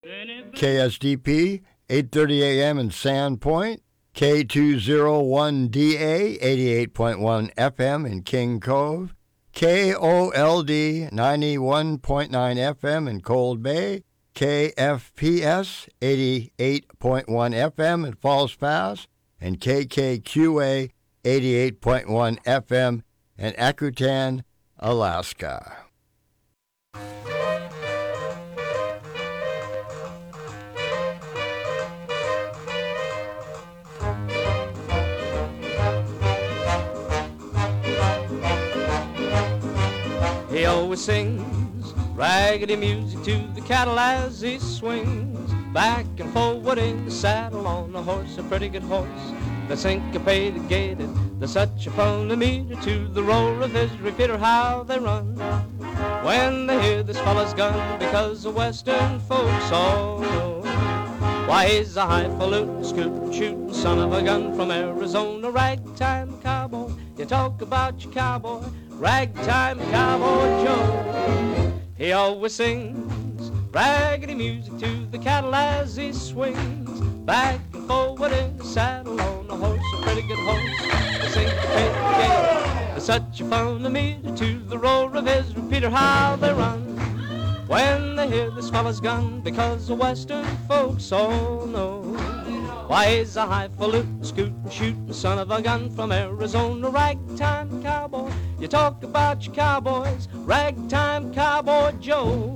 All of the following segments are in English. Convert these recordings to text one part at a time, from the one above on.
KSDP, 8:30 a.m. in Sandpoint, K201DA, 88.1 FM in King Cove, KOLD, 91.9 FM in Cold Bay, KFPS, 88.1 FM in Falls Pass, and KKQA, 88.1 FM in Akutan, Alaska. He always sings raggedy music to the cattle as he swings back and forward in the saddle on a horse, a pretty good horse. The syncopated gated, there's such a phonometer to the roar of his repeater, how they run when they hear this fella's gun, because the western folks all know why he's a highfalutin, scoot-shooting son of a gun from Arizona. Ragtime cowboy, you talk about your cowboy, ragtime cowboy Joe. He always sings raggedy music to the cattle as he swings back and forward in the saddle on a horse, a pretty good horse. The syncopated gait, there's such a phonometer to the roar of his repeater, how they run when they hear this fella's gun, because the western folks all know why he's a highfalutin, scootin', shootin' son of a gun from Arizona. Ragtime cowboy, you talk about your cowboys, ragtime cowboy Joe.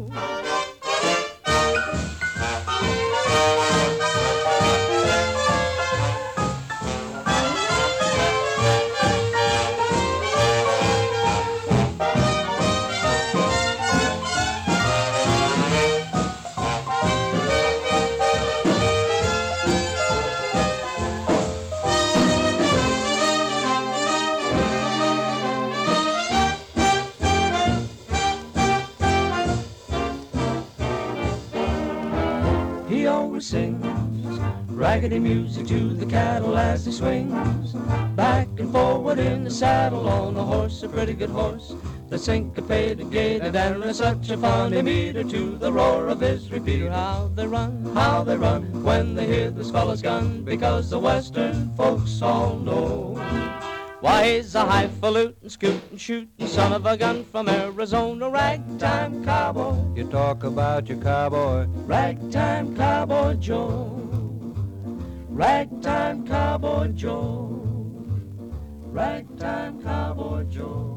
Sings raggedy music to the cattle as he swings back and forward in the saddle on a horse, a pretty good horse. The syncopated gated, and there's such a funny meter to the roar of his repeater, how they run when they hear this fella's gun, because the western folks all know why he's a highfalutin, scootin', shootin' son of a gun from Arizona. Ragtime cowboy, you talk about your cowboy, ragtime cowboy Joe. Ragtime cowboy Joe. Ragtime cowboy Joe.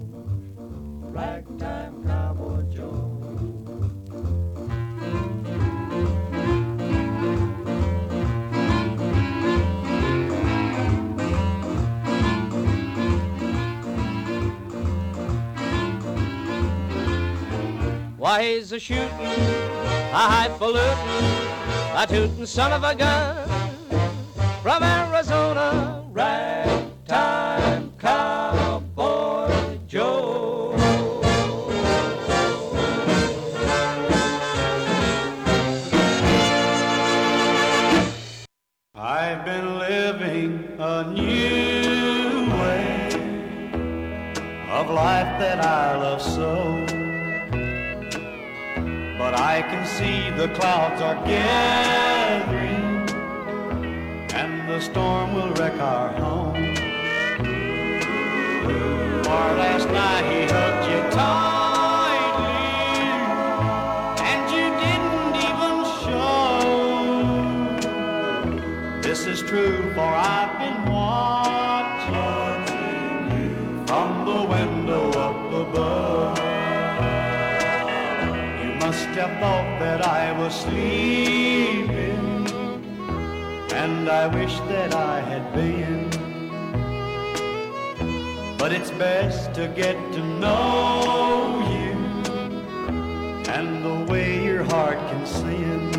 Ragtime cowboy Joe. Why he's a shootin', a highfalutin, a tootin' son of a gun from Arizona. Ragtime cowboy Joe. I've been living a new way of life that I love so. But I can see the clouds are gathering, and the storm will wreck our home. For last night he hugged you tightly, and you didn't even show. This is true, for I've been watching you from the window up above. Must have thought that I was sleeping, and I wish that I had been. But it's best to get to know you and the way your heart can sing.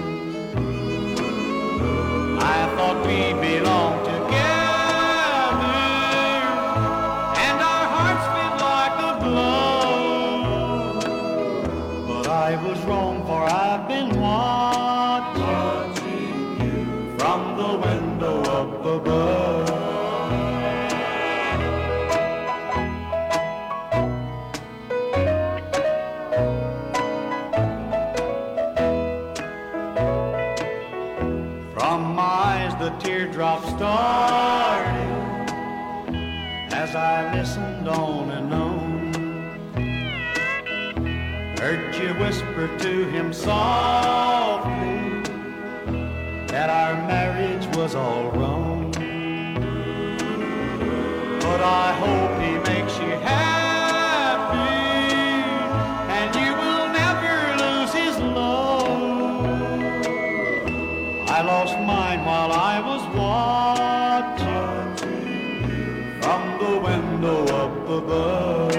I thought we belonged together, and our hearts fit like a glove. But I was wrong, for I've been watching you from the window up above. From my eyes the teardrops started as I listened on and on. Heard you whisper to him softly that our marriage was all wrong. But I hope he makes you happy and you will never lose his love. I lost mine while I was watching from the window up above.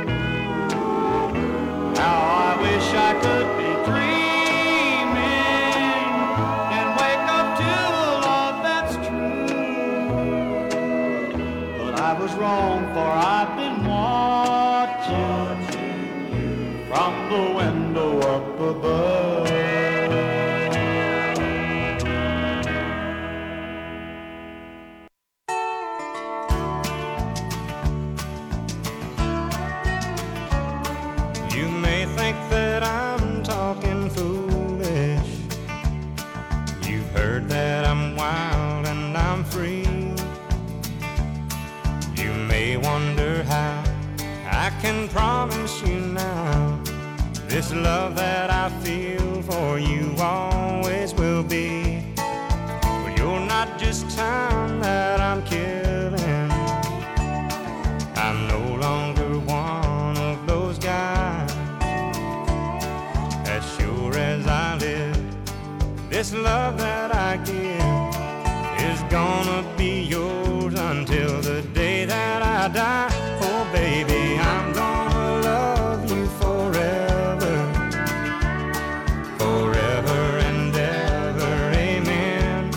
How I wish I could be dreaming and wake up to a love that's true. But I was wrong, for I've been watching from the window up above. You may think that I'm talking foolish. You've heard that I'm wild and I'm free. You may wonder how I can promise you now this love that I feel for you always will be. But you're not just time that I'm killing. I'm no longer one of those guys. As sure as I live, this love that I give is gonna be yours until the day that I die. Oh baby, I'm gonna love you forever, forever and ever, amen.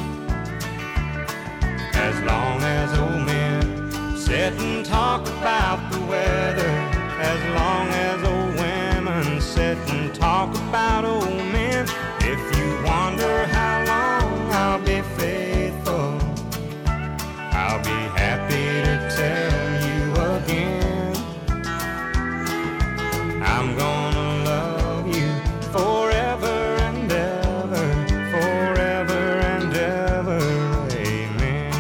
As long as old men sit and talk about the weather, as long as old women sit and talk about old men. If you wonder how long I'll be faithful, I'll be happy to tell you again. I'm gonna love you forever and ever, forever and ever, amen.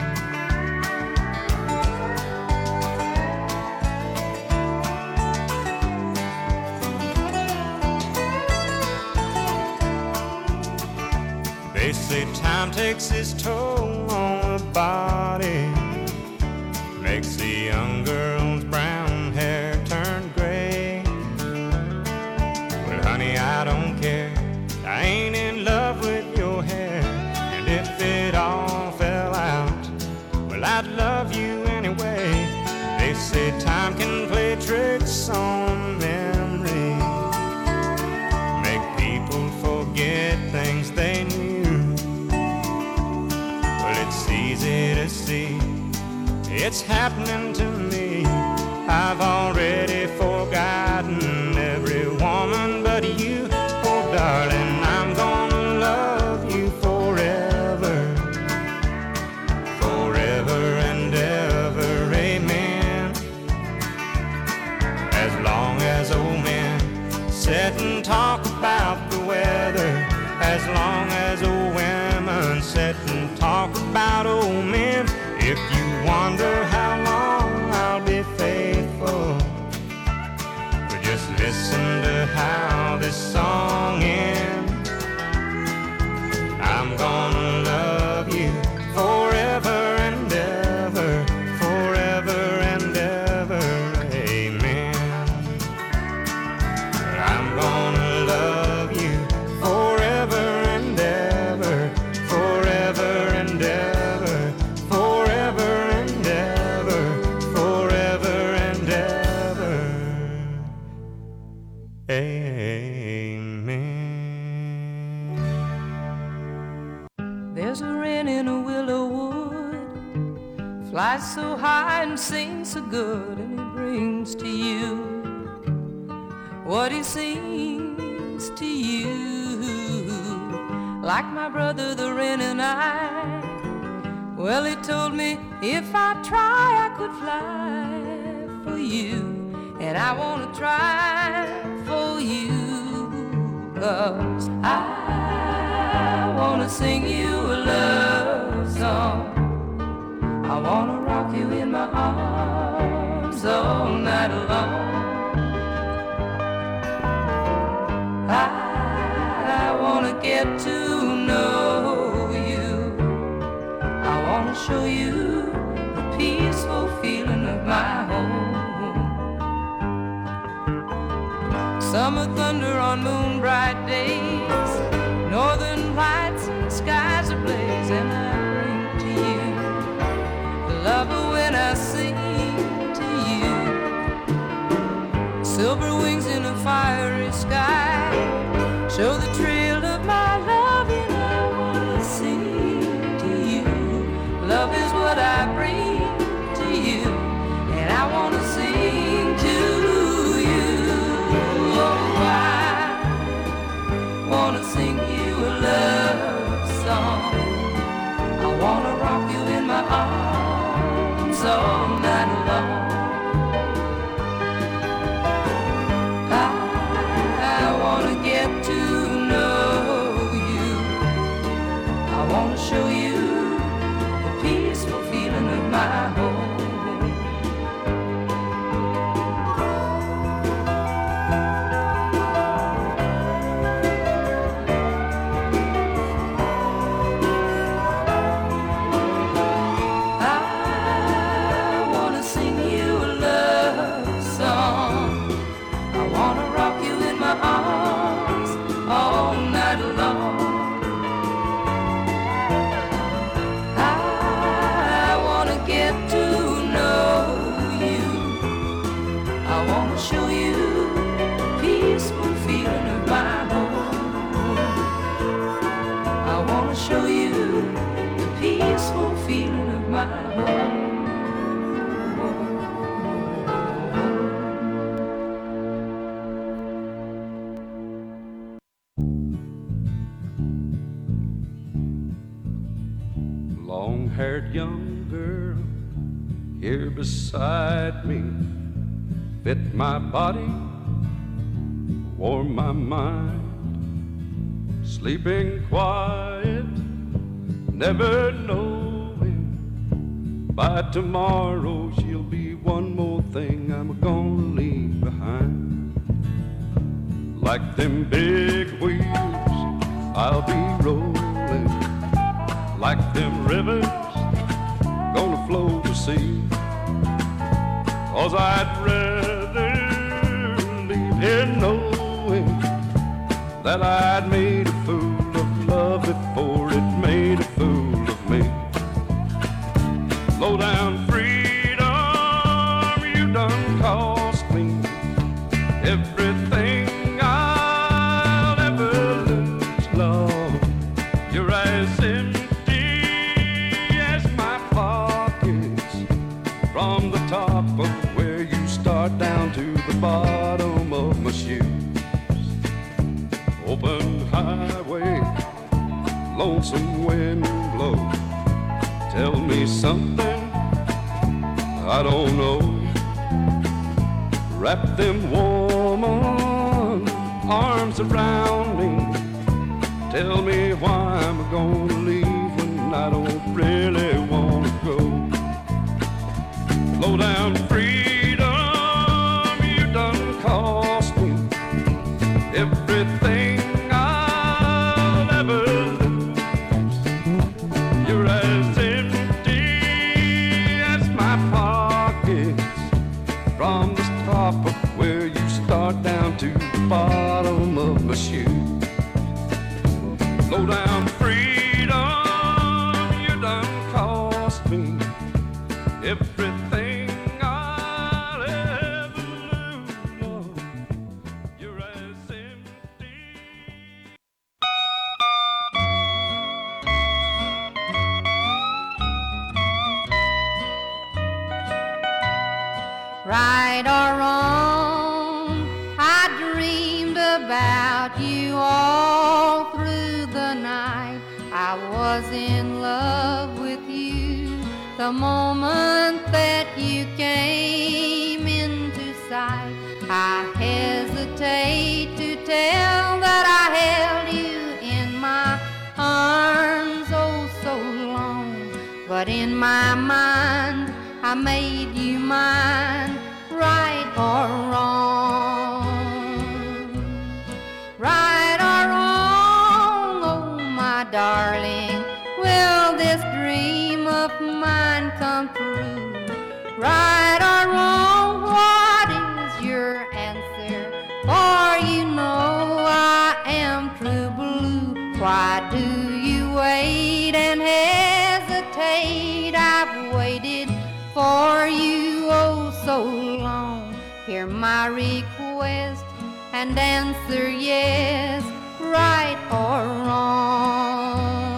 They say time takes its toll on the body, makes the young girl's brown hair turn gray. Well, honey, I don't care. I ain't in love with your hair. And if it all fell out, well, I'd love you anyway. They say time can play tricks on memory, make people forget things they knew. It's easy to see, it's happening to me. I've already forgotten every woman but you. Oh darling, I'm gonna love you forever, forever and ever, amen. As long as old men sit and talk about the weather, as long as old women sit and talk about old men. If you wonder how long I'll be faithful, but just listen to how this song ends. I'm gonna love you forever and ever, forever and ever, amen. I'm gonna love you forever and ever, forever and ever, forever and ever, forever and ever, amen. There's a wren in a willow wood, flies so high and sings so good, and he brings to you what he sings to you. Like my brother the wren and I, well, he told me if I try I could fly for you, and I want to try for you, 'cause I want to wanna sing you a love song. I wanna rock you in my arms all night long. I wanna get to know you. I wanna show you the peaceful feeling of my home. Summer thunder on moon bright days, northern lights and skies ablaze, and I bring to you the lover when I sing to you. Silver wings in a fiery sky show the trail of my love, and I wanna sing to you. Love is what I bring to you, and I wanna sing to you. Oh, I wanna sing you a love song. I wanna rock you in my arms all night long. I wanna get to know you. I wanna show you the peaceful feeling of my home. Show you the peaceful feeling of my home. I wanna show you the peaceful feeling of my home. Long-haired young girl here beside me, fit my body, warm my mind, sleeping quiet, never knowing by tomorrow she'll be one more thing I'm gonna leave behind. Like them big wheels I'll be rolling, like them rivers gonna flow to sea. 'Cause I'd rather leave here knowing that I'd made a fool of love before it made a fool of me. Low down freedom, you done cost me everything I'll ever lose, love. You're as empty as my pockets, from the top of where you start down to the bottom of my shoes. Open highway, lonesome wind blow. Tell me something I don't know. Wrap them warm arms around me. Tell me why I'm gonna leave when I don't really wanna go. Low down freedom, you done cost me everything I'll ever lose. You're as empty as my pockets, from the top of where you start down to the bottom of my shoes. Low down freedom, you done cost me everything I'll ever lose, Lord. You're as empty. Right or wrong, I dreamed about you all through the night. I was in love with you the moment that you came into sight. I hesitate to tell that I held you in my arms but in my mind I made you mine, right or wrong. Right or wrong, oh my darling, will this dream of mine come true? Right or wrong, what is your answer? For you know I am true blue. Why do you wait and hesitate? I've waited for you oh so long. Hear my request and answer yes, right or wrong.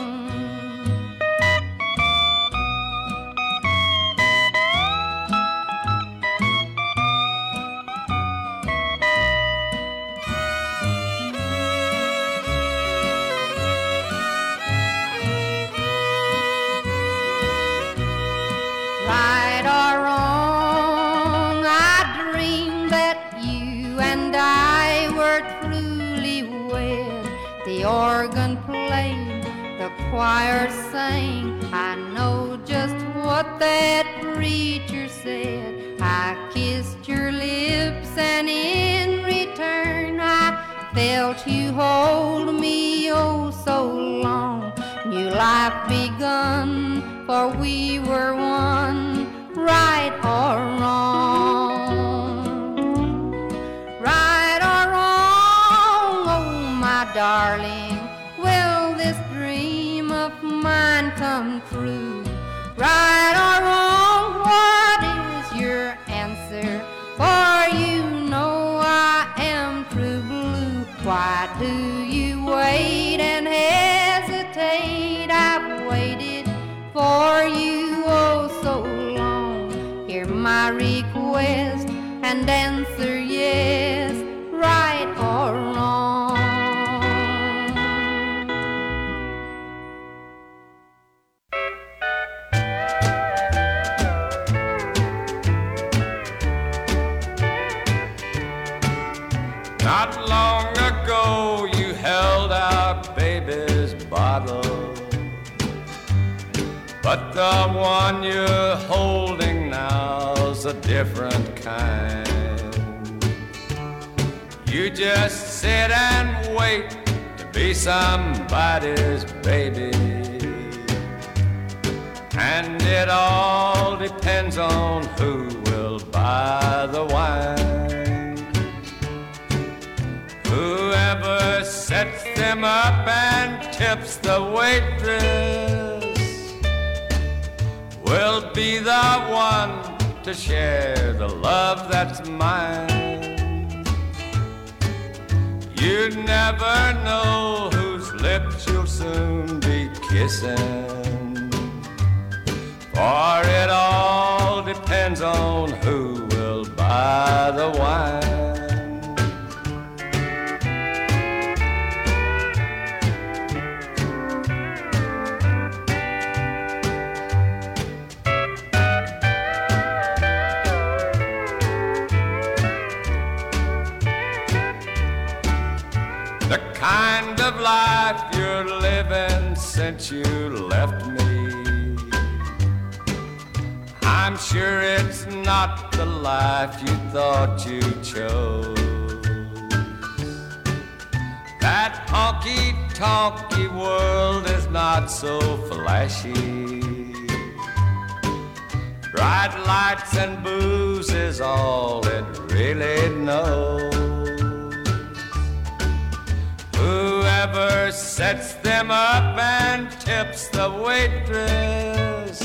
Right or wrong, I dreamed that you and I were truly wed. The organ played, the choir sang. I know just what that preacher said. I kissed your lips and in return I felt you hold me oh so long. New life begun, for we were one, right or wrong. Right or wrong, oh my darling, will this dream of mine come true? Right or wrong, what is your answer? For you know I am true blue. Why do you wait and hesitate? I've waited for you oh so long. Hear my request and answer yes, right or wrong. Not long ago you held our baby's bottle, but the one you're holding now's a different kind. You just sit and wait to be somebody's baby, and it all depends on who will buy the wine. Whoever sets them up and tips the waitress will be the one to share the love that's mine. You never know whose lips you'll soon be kissing, for it all depends on who will buy the wine. The kind of life you're living since you left me, I'm sure it's not the life you thought you chose. That honky-tonky world is not so flashy. Bright lights and booze is all it really knows. Whoever sets them up and tips the waitress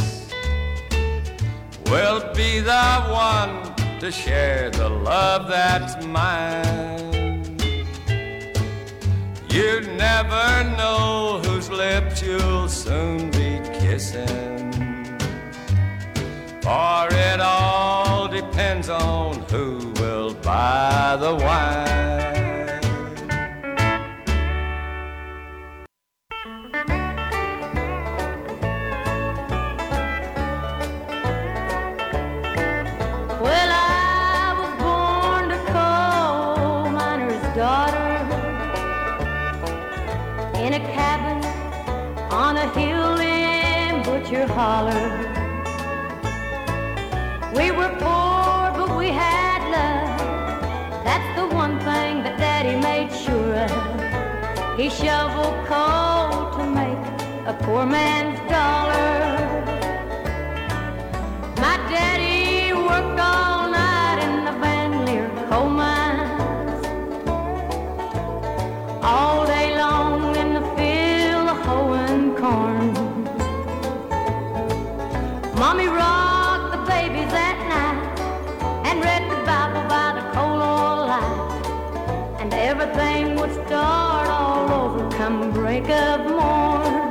will be the one to share the love that's mine. You never know whose lips you'll soon be kissing, for it all depends on who will buy the wine. Well, I was born a coal miner's daughter in a cabin on a hill in Butch butcher holler. We were poor, but we had love. That's the one thing that Daddy made sure of. He shoveled coal to make a poor man's dollar. My daddy worked all night in the Van Leer coal mines, all day long in the field hoeing corn. Mommy rocked the babies at night and read the Bible by the coal oil light, and everything would start all over come break of morn.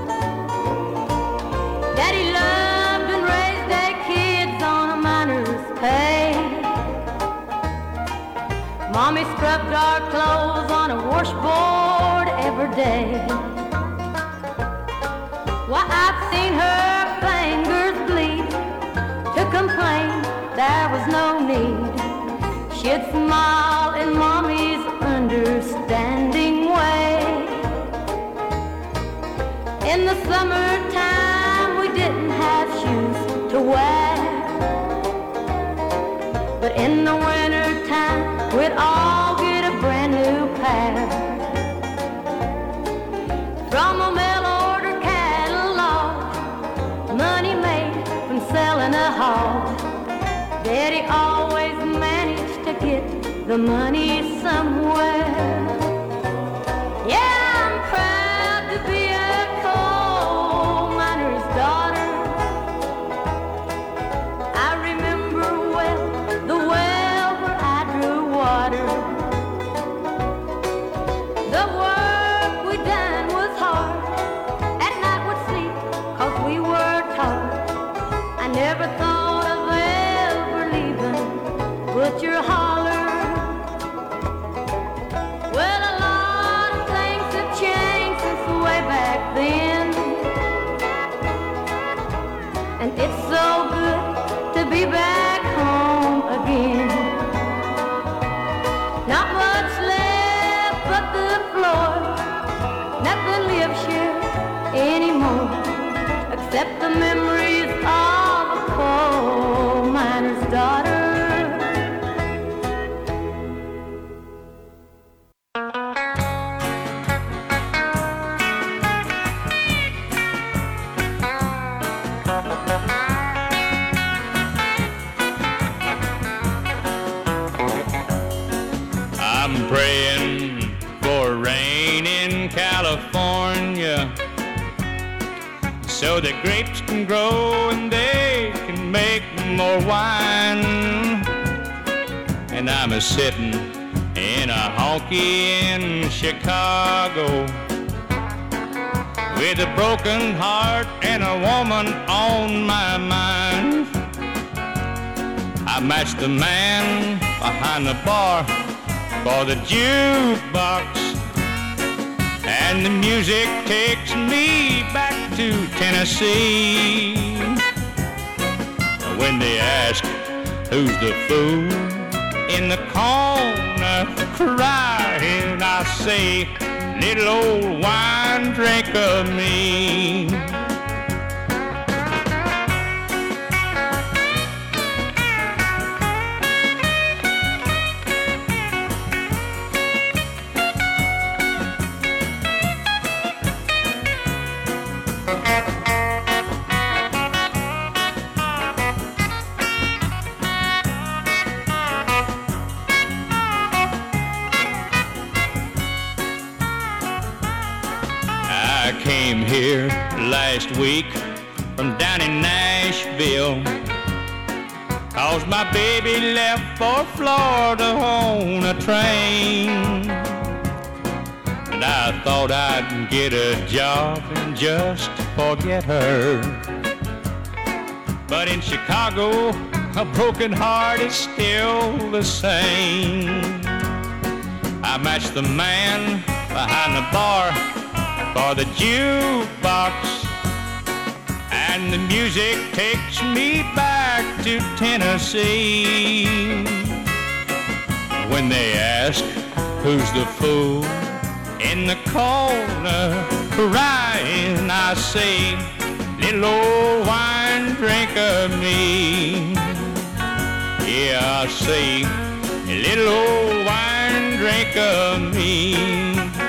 Daddy loved and raised their kids on a miner's pay. Mommy scrubbed our clothes on a washboard every day. Why, I've seen her fingers bleed to complain there was no need. She'd smile in Mommy's understanding way. In the summertime we didn't have shoes to wear, but in the wintertime we'd all get a brand new pair. From a mail order catalog, money made from selling a hog, Daddy always managed to get the money somewhere. Yeah, I'm proud to be a coal miner's daughter. I remember well the well where I drew water. The work we done was hard. At night we'd sleep 'cause we were taught. I never thought of ever leaving butcher holler. Well, a lot of things have changed since way back then, and it's so good to be back home again. Not much left but the floor, nothing lives here anymore, except the memories of a coal miner's daughter. I'm praying for rain in California so the grapes can grow and they can make more wine. And I'm a sitting in a honky in Chicago with a broken heart and a woman on my mind. I matched the man behind the bar for the jukebox, and the music takes me back to Tennessee. When they ask who's the fool in the corner crying, I say, little old wine drink of me. I came here last week from down in Nashville, 'cause my baby left for Florida on a train. And I thought I'd get a job and just forget her. But in Chicago, a broken heart is still the same. I matched the man behind the bar for the jukebox, and the music takes me back to Tennessee. When they ask who's the fool in the corner crying, I say, little little old wine drink of me. Yeah, I say, a little old wine drink of me.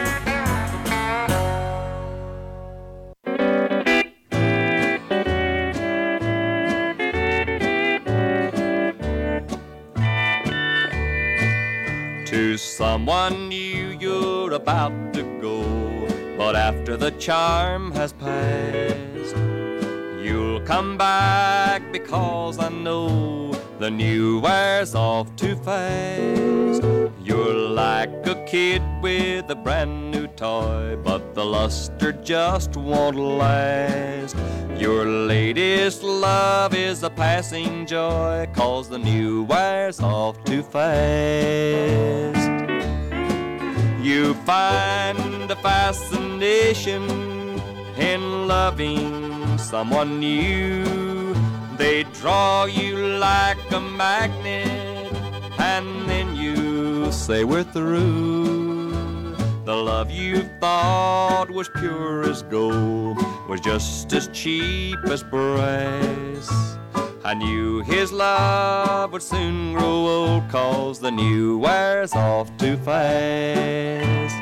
To someone new you're about to go, but after the charm has passed, you'll come back because I know the new wears off too fast. You're like a kid with a brand new toy, but the luster just won't last. Your latest love is a passing joy, 'cause the new wears off too fast. You find a fascination in loving someone new. They draw you like a magnet, and then you say we're through. The love you thought was pure as gold was just as cheap as brass. I knew his love would soon grow old, 'cause the new wears off too fast.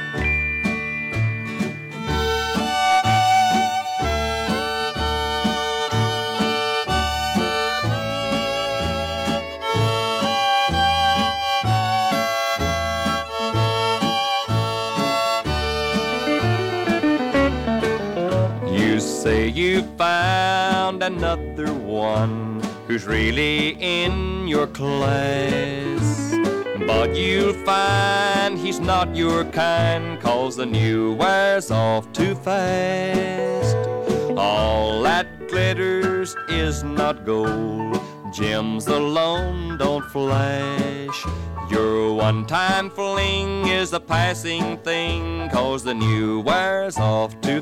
You say you found another one who's really in your class, but you'll find he's not your kind, 'cause the new wears off too fast. All that glitters is not gold, gems alone don't flash. Your one-time fling is a passing thing, 'cause the new wears off too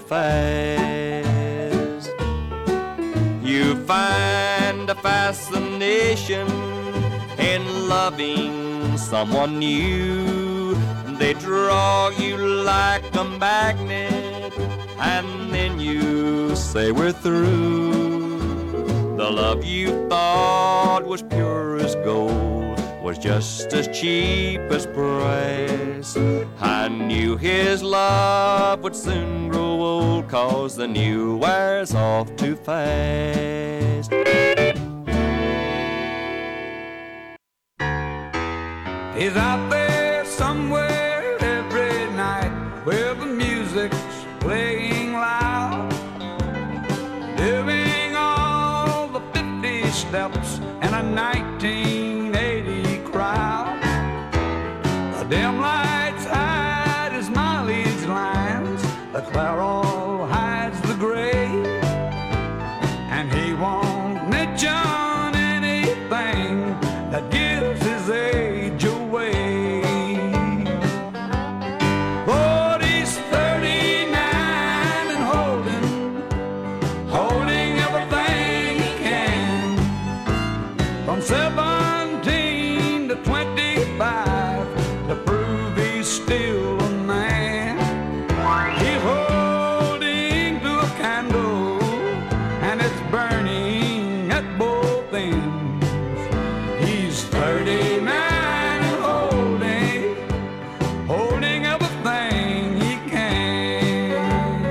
fast. You find a fascination in loving someone new. They draw you like a magnet, and then you say we're through. The love you thought was pure as gold was just as cheap as brass. I knew his love would soon grow old, 'cause the new wears off too fast. He's out there somewhere every night where the music's playing loud, doing all the 50 steps and a 1980 crowd. The dim lights hide his mileage lines, the Clairol hides the gray, and he won't mention anything that gives his age away. But he's 39 and holding everything he can, from 17 to 25, to prove he's still a man. He's holding to a candle, and it's burning at both ends. He's 39 and holding everything he can.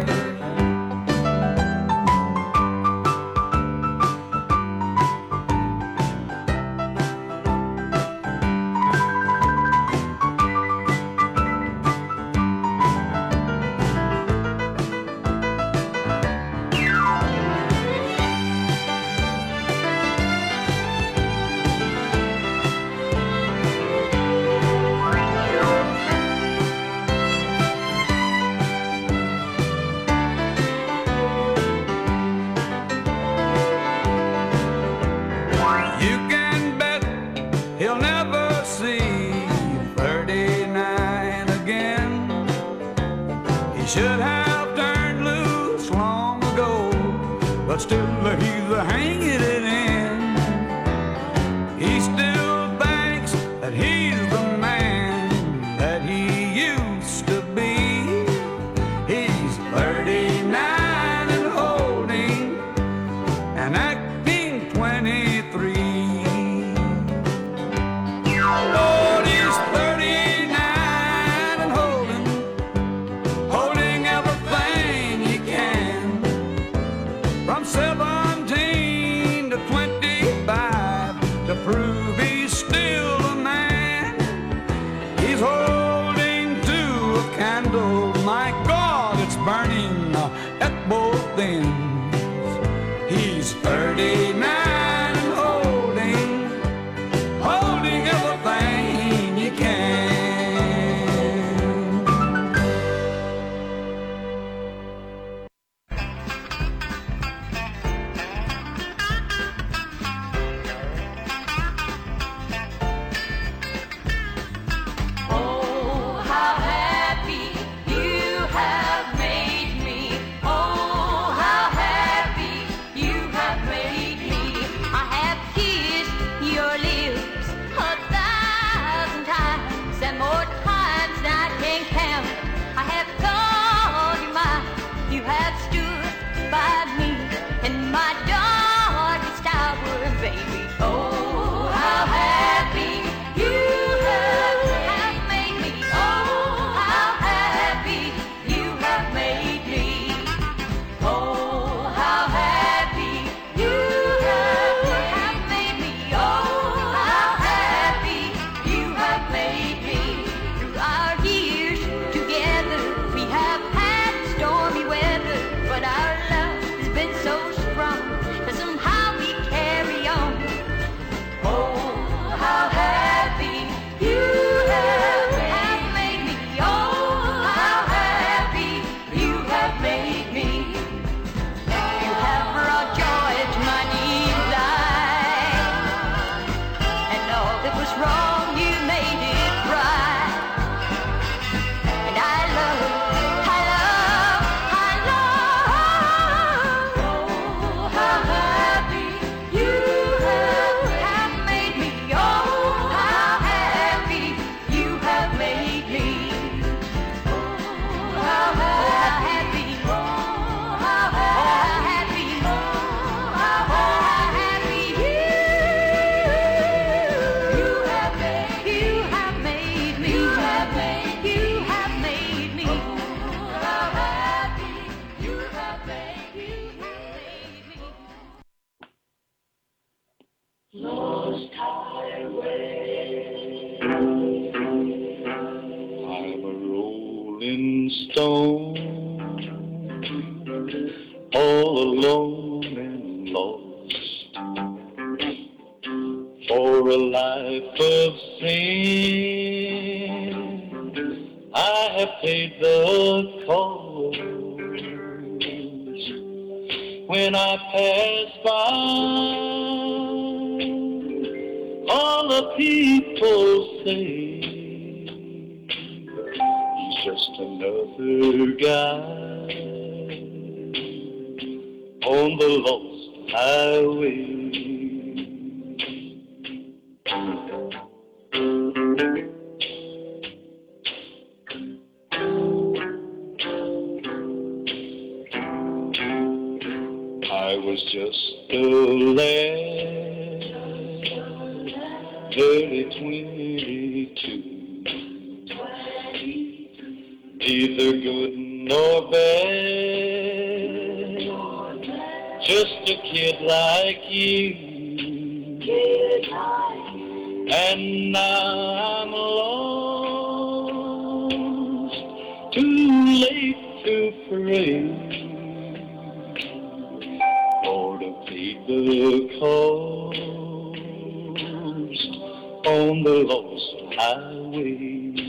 You can bet he'll never see 39 again. He should have turned loose long ago, but still he's hanging it in. He still thinks that he's the man that he used to be. He's 39 and shining at both ends. He's 39 and holding everything he can. Oh, how happy you have made me. Oh, how happy you have made me. I have kissed your lips 1,000 times and more times than I can count. I have called you mine. You have stood by me in my darkest hour, baby. Oh, how happy you have made me. Oh, how happy you have made me. Oh, how happy you have made me. Oh, how happy you have made me. Through our years together, we have had stormy weather, but our love has been so strong that somehow we carry on. Oh, how happy you have made me. Oh, how happy you have made me. You have brought joy to my new life, and all that was wrong, you made it right. And I love. Oh, how happy you have made me. Oh, how happy you have made me. Oh, how happy. Oh, how happy. Oh, how happy you have made me. You have made me. Oh, how happy you have made me. Lost highway. I'm a rolling stone, all alone and lost, for a life of sin. I have paid the cost when I pass by. All the people say he's just another guy on the lost highway. I was just a lad, barely 22, neither good nor bad, just a kid like you. And now I'm lost, too late to pray. Lord, I paid the cost on the lost highway.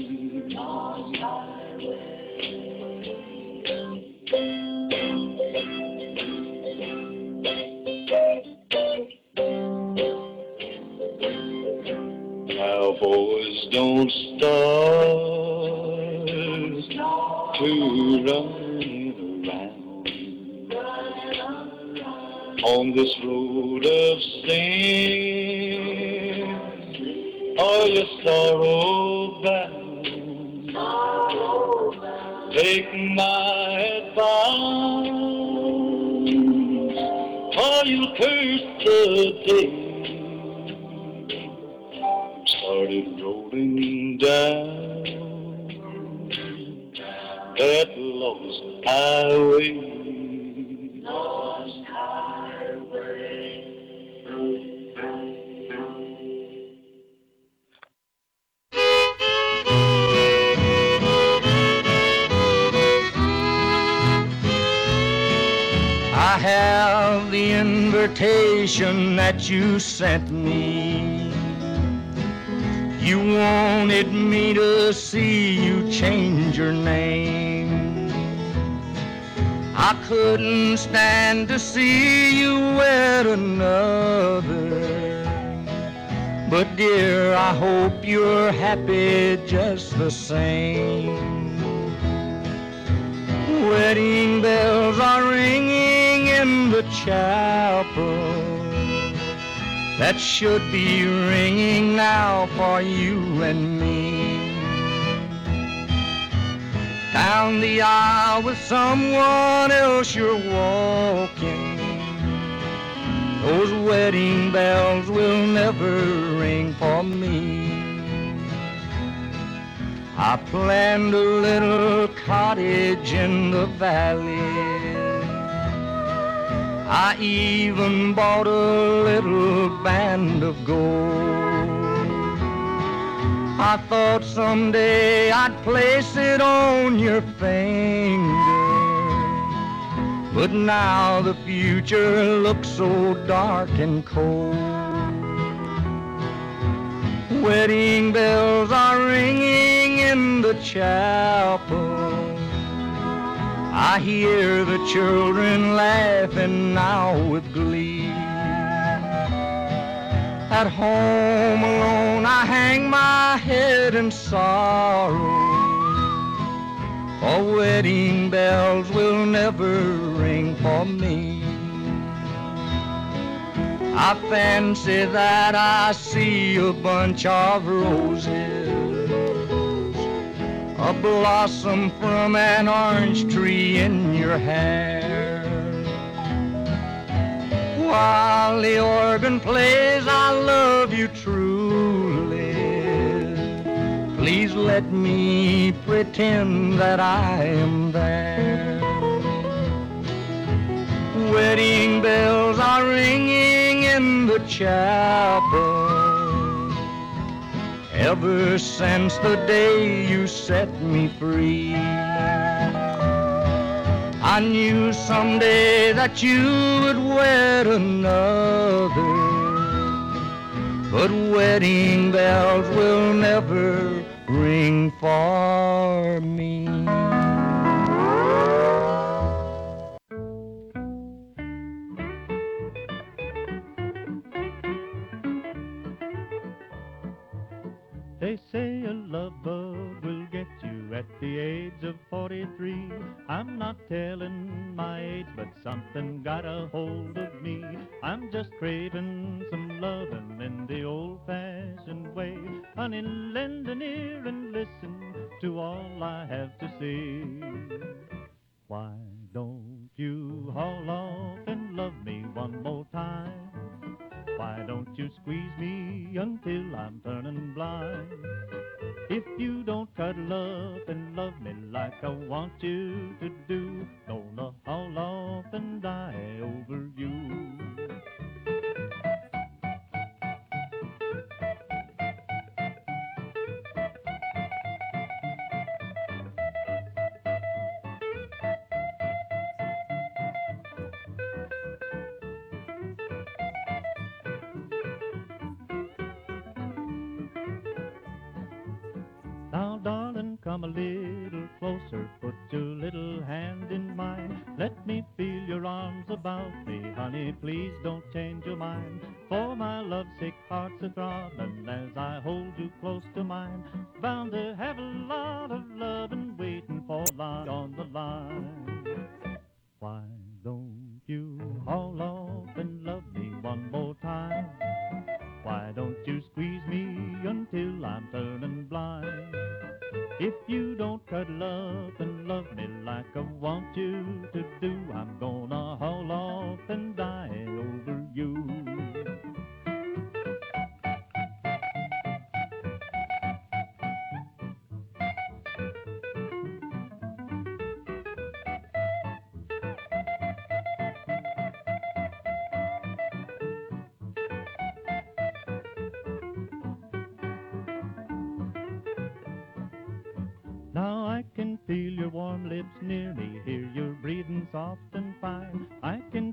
Cowboys don't start to running around on this road of sin. Are you sorrow bound? Take my advice, or you'll curse the day started rolling down that lost highway. Lost highway. I have the invitation that you sent me. You wanted me to see you change your name. I couldn't stand to see you wed another. But dear, I hope you're happy just the same. Wedding bells are ringing in the chapel. That should be ringing now for you and me. Down the aisle with someone else you're walking. Those wedding bells will never ring for me. I planned a little cottage in the valley. I even bought a little band of gold. I thought someday I'd place it on your finger. But now the future looks so dark and cold. Wedding bells are ringing in the chapel. I hear the children laughing now with glee. At home alone I hang my head in sorrow, for wedding bells will never ring for me. I fancy that I see a bunch of roses, a blossom from an orange tree in your hair. While the organ plays, I love you truly. Please let me pretend that I am there. Wedding bells are ringing in the chapel. Ever since the day you set me free, I knew someday that you would wed another. But wedding bells will never ring for me. They say a love bug will get you at the age of 43. I'm not telling my age, but something got a hold of me. I'm just craving some loving in the old-fashioned way. Honey, lend an ear and listen to all I have to say. Why don't you haul off and love me one more time? Why don't you squeeze me until I'm turning blind? If you don't cuddle up and love me like I want you to do, gonna haul off and die over you. Now, darling, come a little closer, put your little hand in mine. Let me feel your arms about me, honey, please don't change your mind. For my lovesick heart's a-throbbing as I hold you close to mine. Bound to have a lot of loving waiting for line on the line. Why don't you haul off and love me one more time? Why don't you squeeze me until I'm turning blind? If you don't cuddle up and love me like I want you to do, I'm gonna haul off and die over you. Now I can feel your warm lips near me, hear your breathing soft and fine. I can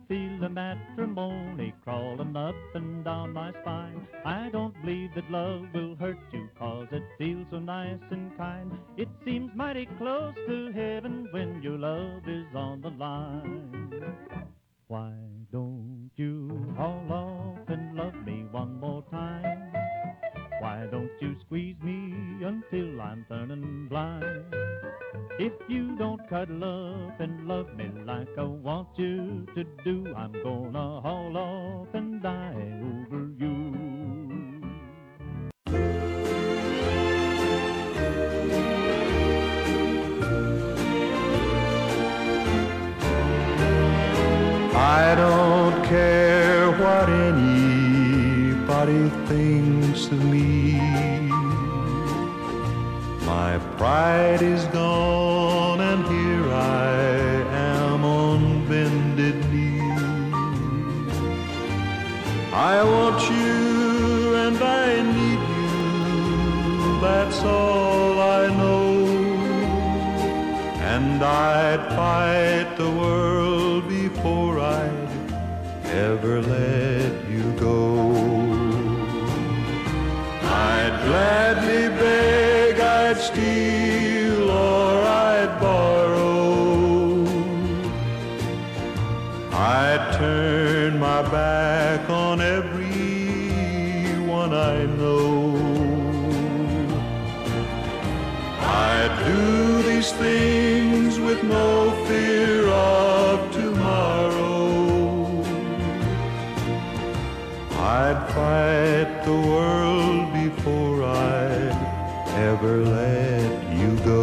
up and down my spine. I don't believe that love will hurt you, 'cause it feels so nice and kind. It seems mighty close to heaven when your love is on the line. Why don't you haul off and love me one more time? Why don't you squeeze me until I'm turning blind? If you don't cuddle up and love me like I want you to do, I'm gonna haul off and die over you. I don't care what anybody thinks of me. My pride is gone and here I am on bended knee. I want you and I need you, that's all I know. And I'd fight the world before I'd ever let you go. I'd gladly beg, I'd steal or I'd borrow. I'd turn my back on everyone I know. I'd do these things with no fear of tomorrow. I'd fight the world before I'd ever let you go.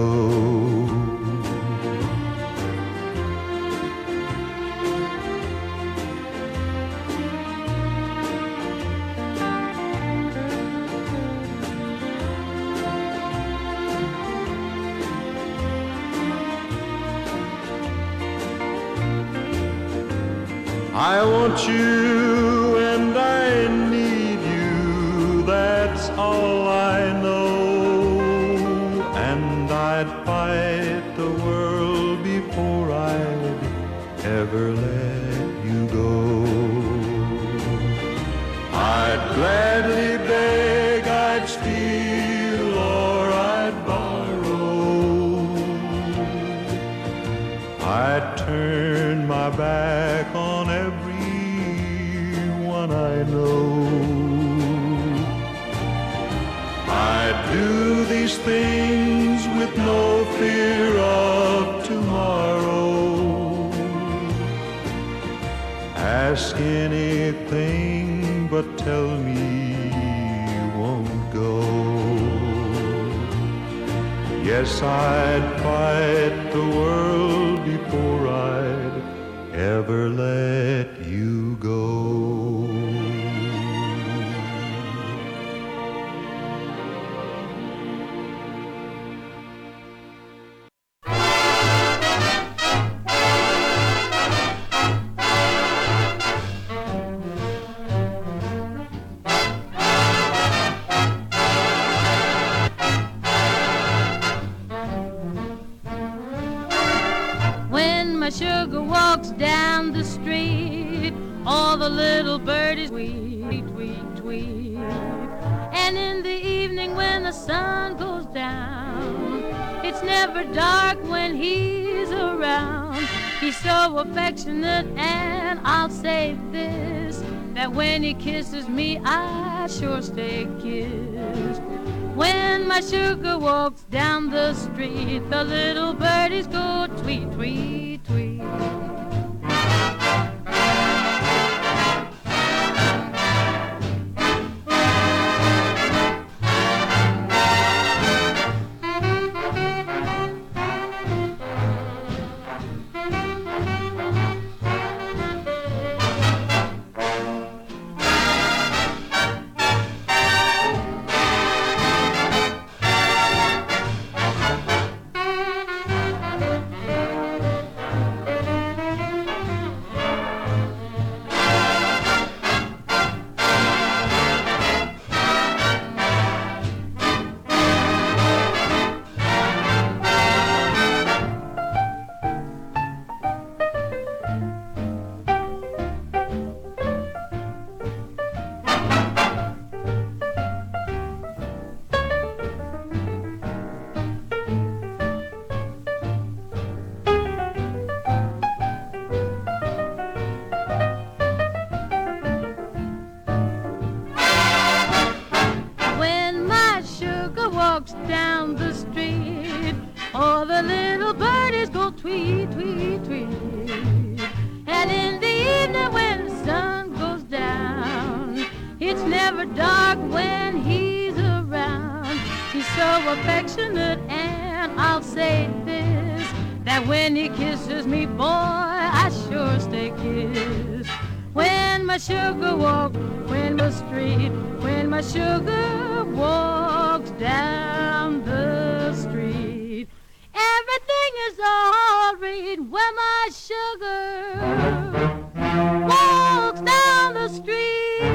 I want you and I need you, that's all I know. And I'd fight the world before I'd ever let you go. I'd gladly beg, I'd steal or I'd borrow. I'd turn my back on everyone I know. I'd do these things with no fear of tomorrow. Ask anything but tell me you won't go. Yes, I'd fight the world before I'd ever let you go. When my sugar walks down the street, all the little birdies tweet, tweet, tweet. And in the evening when the sun goes down, it's never dark when he's around. He's so affectionate, and I'll say this, that when he kisses me, I sure stay kissed. When my sugar walks down the street, the little birdies go tweet, tweet, tweet. dark when he's around. He's so affectionate, and I'll say this, that when he kisses me, boy, I sure stay kissed. When my sugar walks, when my street, when my sugar walks down the street, everything is all right when my sugar walks down the street.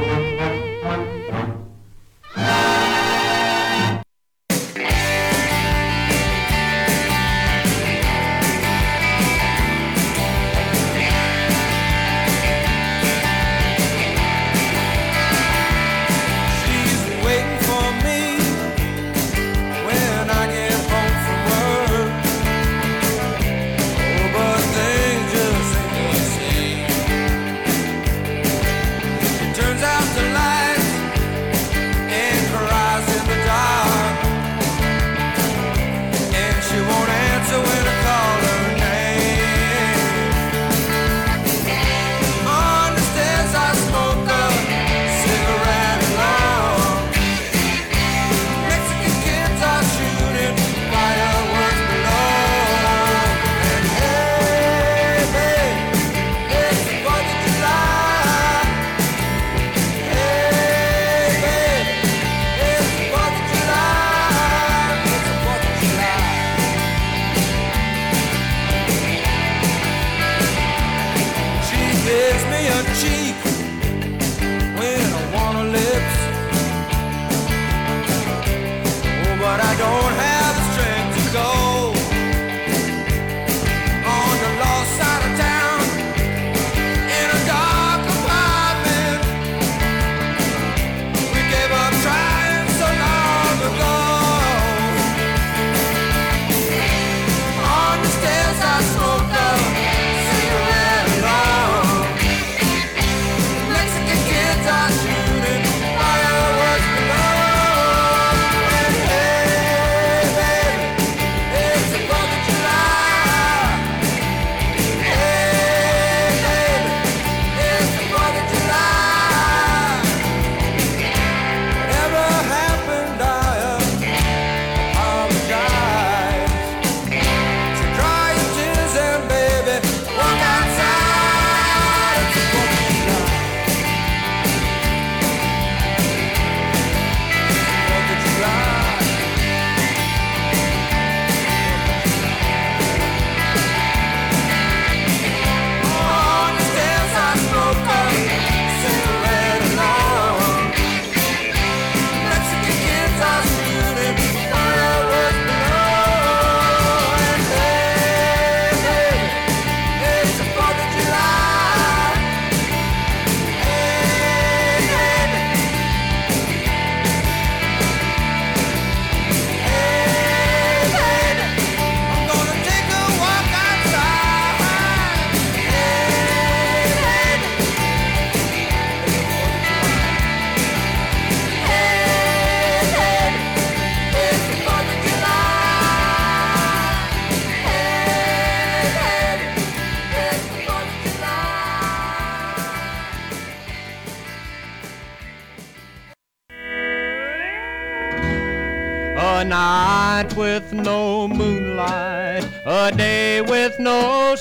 A night with no moonlight, a day with no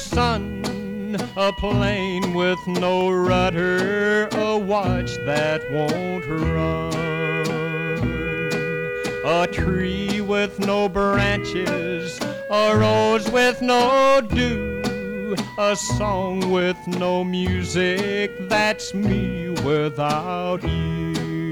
sun, a plane with no rudder, a watch that won't run, a tree with no branches, a rose with no dew, a song with no music, that's me without you.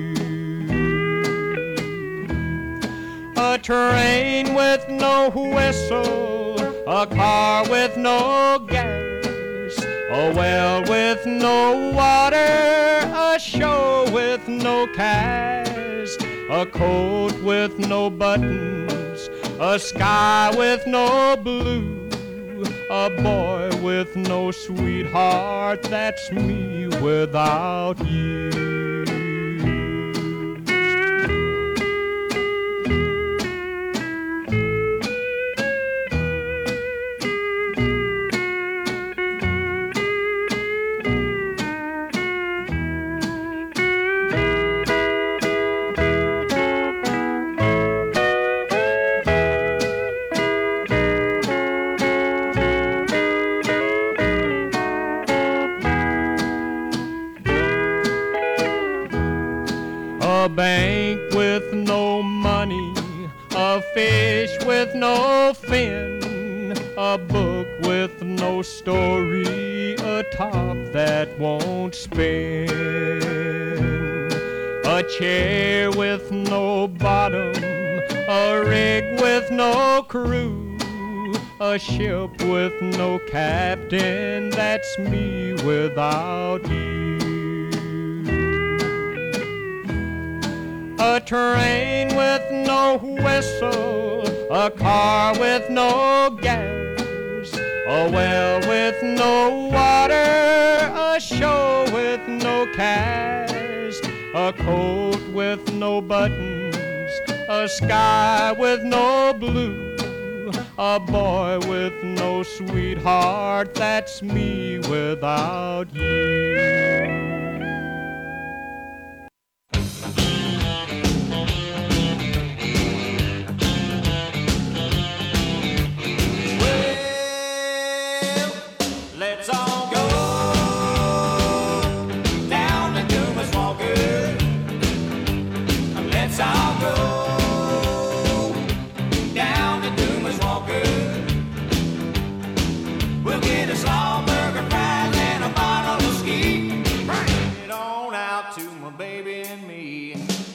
A train with no whistle, a car with no gas, a well with no water, a show with no cast, a coat with no buttons, a sky with no blue, a boy with no sweetheart, that's me without you. bank with no money, a fish with no fin, a book with no story, a top that won't spin, a chair with no bottom, a rig with no crew, a ship with no captain, that's me without you. A train with no whistle, a car with no gas, a well with no water, a show with no cast, a coat with no buttons, a sky with no blue, a boy with no sweetheart, that's me without you. Let's all go down to Dumas Walker. Let's all go down to Dumas Walker. We'll get a slaw burger, fries, and a bottle of ski. Bring it on out to my baby and me.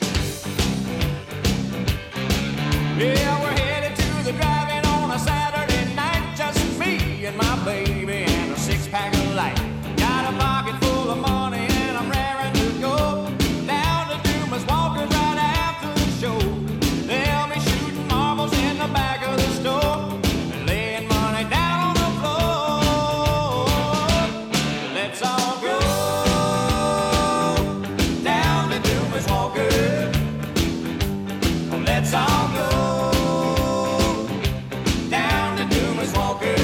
Yeah, we're headed to the drive-in on a Saturday night, just me and my baby and a six-pack of light. Got a pocket full of money and I'm raring to go down to Dumas Walker's right after the show. They'll be shooting marbles in the back of the store and laying money down on the floor. Let's all go down to Dumas Walker. Let's all go down to Dumas Walker.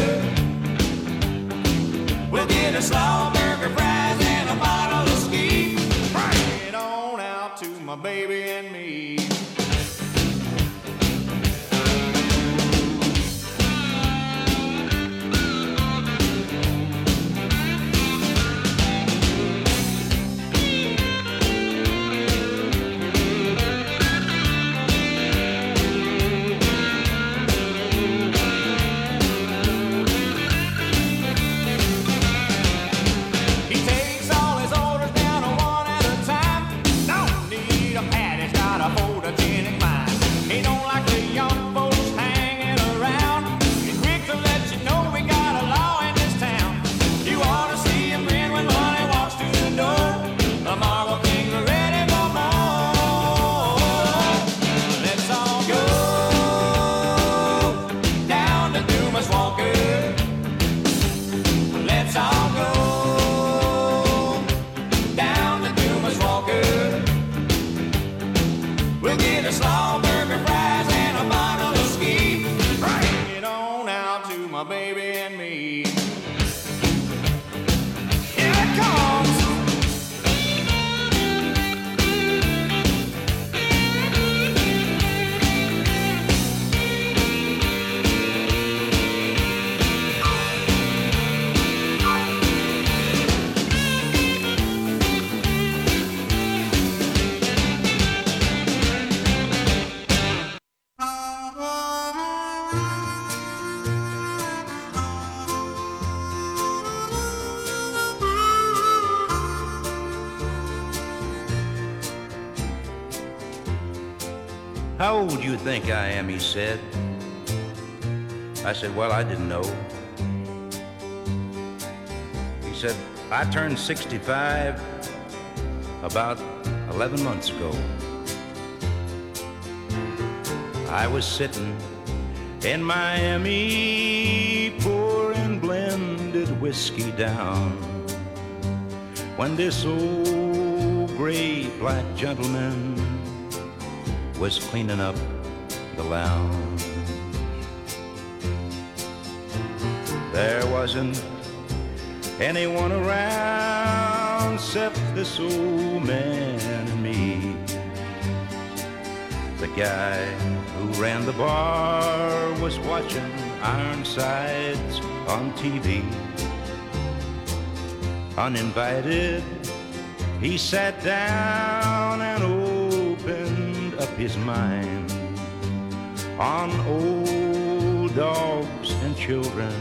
We'll get a slaw burger, fries, and a bottle of ski. Bring it on out to my baby and me. He takes all his orders down one at a time. Don't need a pad, he's got a photogenic mind. He don't like the young folks hanging around. He's quick to let you know we got a law in this town. You ought to see him grin when money walks through the door. The Marble Kings are ready for more. Let's all go down to Dumas Walker. Let's all go down to Dumas Walker. We'll get a slaw burger, fries, and a bottle of ski. Bring it on out to my baby and me. Here it comes. How old do you think I am, he said. I said, well, I didn't know. He said, I turned 65 about 11 months ago. I was sitting in Miami pouring blended whiskey down when this old gray black gentleman was cleaning up the lounge. There wasn't anyone around except this old man and me. The guy who ran the bar was watching Ironsides on TV. Uninvited, he sat down and opened his mind on old dogs and children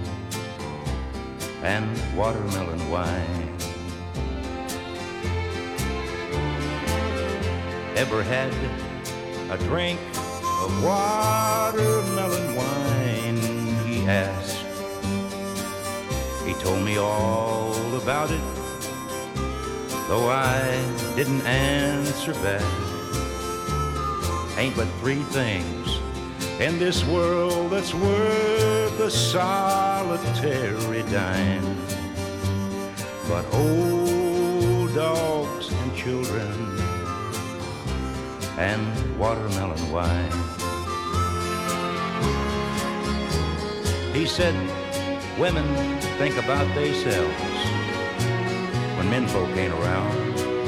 and watermelon wine. Ever had a drink of watermelon wine, he asked. He told me all about it, though I didn't answer back. Ain't but three things in this world that's worth a solitary dime, but old dogs and children and watermelon wine. He said women think about themselves when menfolk ain't around,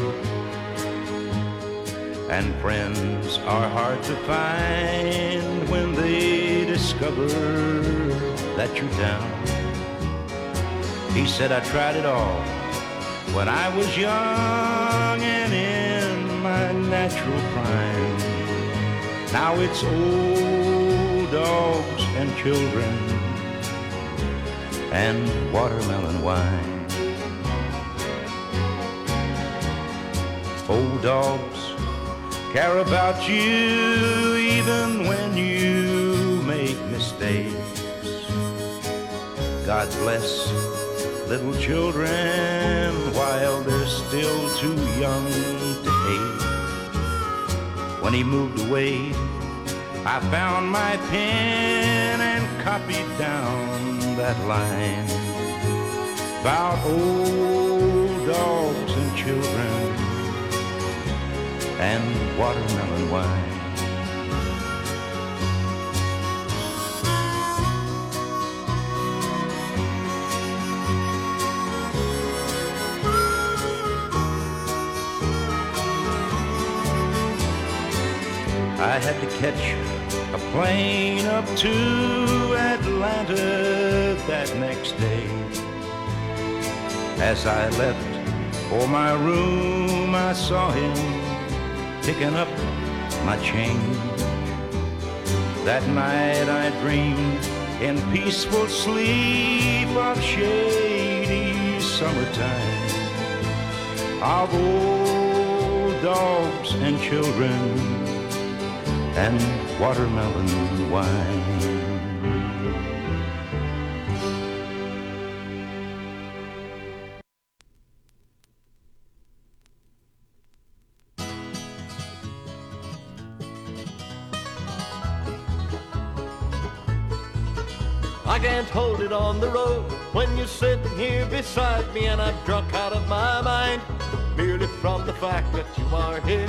and friends are hard to find when they discover that you're down. He said I tried it all when I was young and in my natural prime. Now it's old dogs and children and watermelon wine. Old dogs care about you even when you make mistakes. God bless little children while they're still too young to hate. When he moved away, I found my pen and copied down that line about old dogs and children and watermelon wine. I had to catch a plane up to Atlanta that next day. As I left for my room, I saw him picking up my change. That night I dreamed in peaceful sleep of shady summertime, of old dogs and children and watermelon wine. I can't hold it on the road when you're sitting here beside me, and I'm drunk out of my mind merely from the fact that you are here.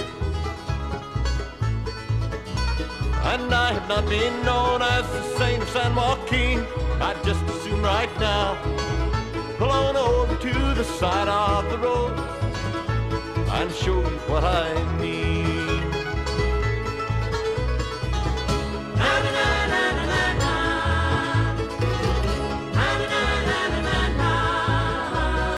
And I have not been known as the Saint of San Joaquin. I'd just as soon right now pull on over to the side of the road and show you what I mean.